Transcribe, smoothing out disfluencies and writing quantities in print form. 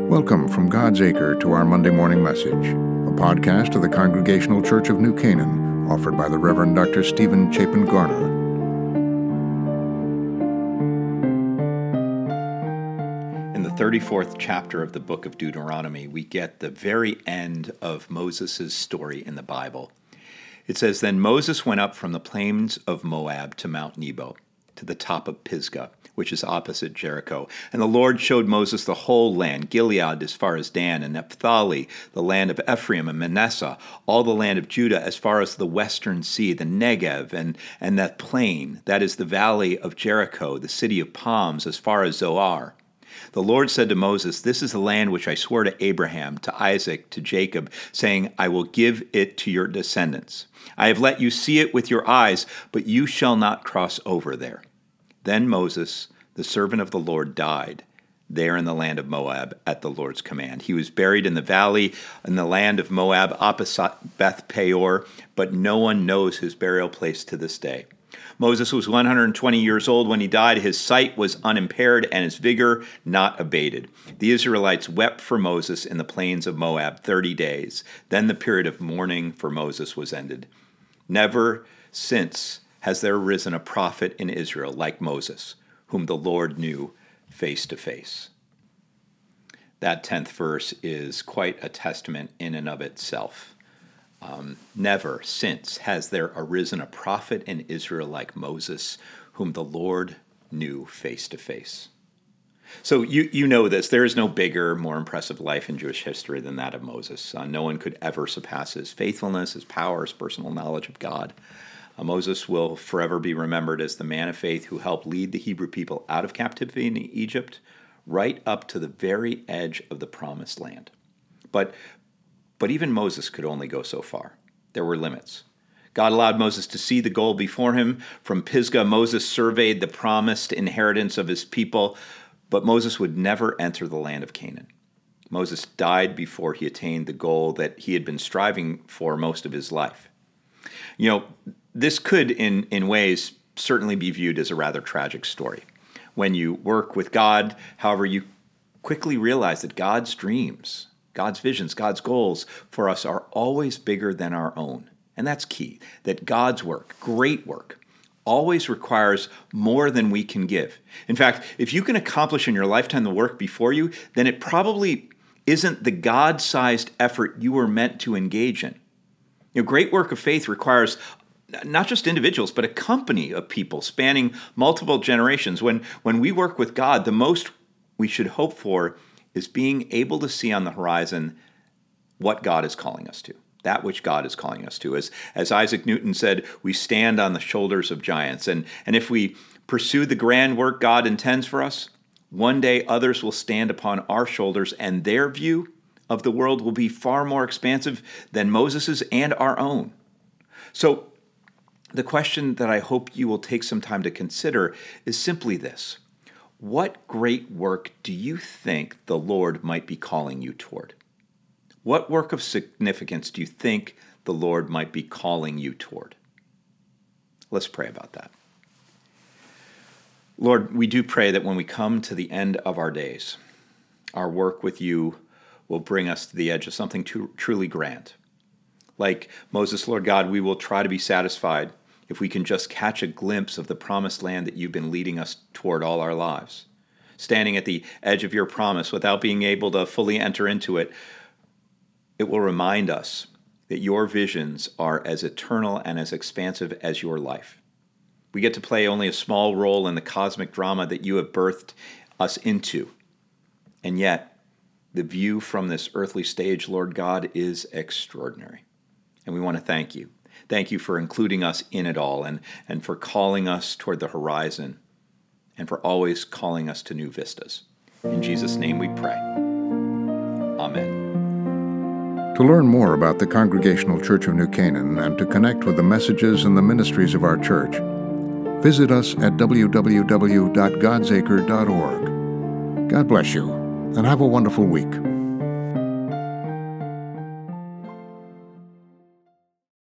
Welcome from God's Acre to our Monday morning message, a podcast of the Congregational Church of New Canaan, offered by the Reverend Dr. Stephen Chapin Garner. In the 34th chapter of the book of Deuteronomy, we get the very end of Moses' story in the Bible. It says, "Then Moses went up from the plains of Moab to Mount Nebo, to the top of Pisgah, which is opposite Jericho. And the Lord showed Moses the whole land, Gilead as far as Dan, and Naphtali, the land of Ephraim and Manasseh, all the land of Judah as far as the western sea, the Negev, and that plain, that is the valley of Jericho, the city of palms, as far as Zoar. The Lord said to Moses, This is the land which I swore to Abraham, to Isaac, to Jacob, saying, I will give it to your descendants. I have let you see it with your eyes, but you shall not cross over there." Then Moses, the servant of the Lord, died there in the land of Moab at the Lord's command. He was buried in the valley in the land of Moab opposite Beth Peor, but no one knows his burial place to this day. Moses was 120 years old when he died. His sight was unimpaired and his vigor not abated. The Israelites wept for Moses in the plains of Moab 30 days. Then the period of mourning for Moses was ended. Never since has there arisen a prophet in Israel like Moses, whom the Lord knew face to face. That 10th verse is quite a testament in and of itself. Never since has there arisen a prophet in Israel like Moses, whom the Lord knew face to face. So you know this. There is no bigger, more impressive life in Jewish history than that of Moses. No one could ever surpass his faithfulness, his power, his personal knowledge of God. Moses will forever be remembered as the man of faith who helped lead the Hebrew people out of captivity in Egypt, right up to the very edge of the promised land. But even Moses could only go so far. There were limits. God allowed Moses to see the goal before him. From Pisgah, Moses surveyed the promised inheritance of his people, but Moses would never enter the land of Canaan. Moses died before he attained the goal that he had been striving for most of his life. This could, in ways, certainly be viewed as a rather tragic story. When you work with God, however, you quickly realize that God's dreams, God's visions, God's goals for us are always bigger than our own. And that's key, that God's work, great work, always requires more than we can give. In fact, if you can accomplish in your lifetime the work before you, then it probably isn't the God-sized effort you were meant to engage in. Great work of faith requires not just individuals, but a company of people spanning multiple generations. When we work with God, the most we should hope for is being able to see on the horizon what God is calling us to, that which God is calling us to. As Isaac Newton said, we stand on the shoulders of giants. And if we pursue the grand work God intends for us, one day others will stand upon our shoulders, and their view of the world will be far more expansive than Moses's and our own. So the question that I hope you will take some time to consider is simply this. What great work do you think the Lord might be calling you toward? What work of significance do you think the Lord might be calling you toward? Let's pray about that. Lord, we do pray that when we come to the end of our days, our work with you will bring us to the edge of something truly grand. Like Moses, Lord God, we will try to be satisfied if we can just catch a glimpse of the promised land that you've been leading us toward all our lives. Standing at the edge of your promise without being able to fully enter into it, it will remind us that your visions are as eternal and as expansive as your life. We get to play only a small role in the cosmic drama that you have birthed us into. And yet, the view from this earthly stage, Lord God, is extraordinary. And we want to thank you. Thank you for including us in it all and for calling us toward the horizon and for always calling us to new vistas. In Jesus' name we pray. Amen. To learn more about the Congregational Church of New Canaan and to connect with the messages and the ministries of our church, visit us at www.godsacre.org. God bless you, and have a wonderful week.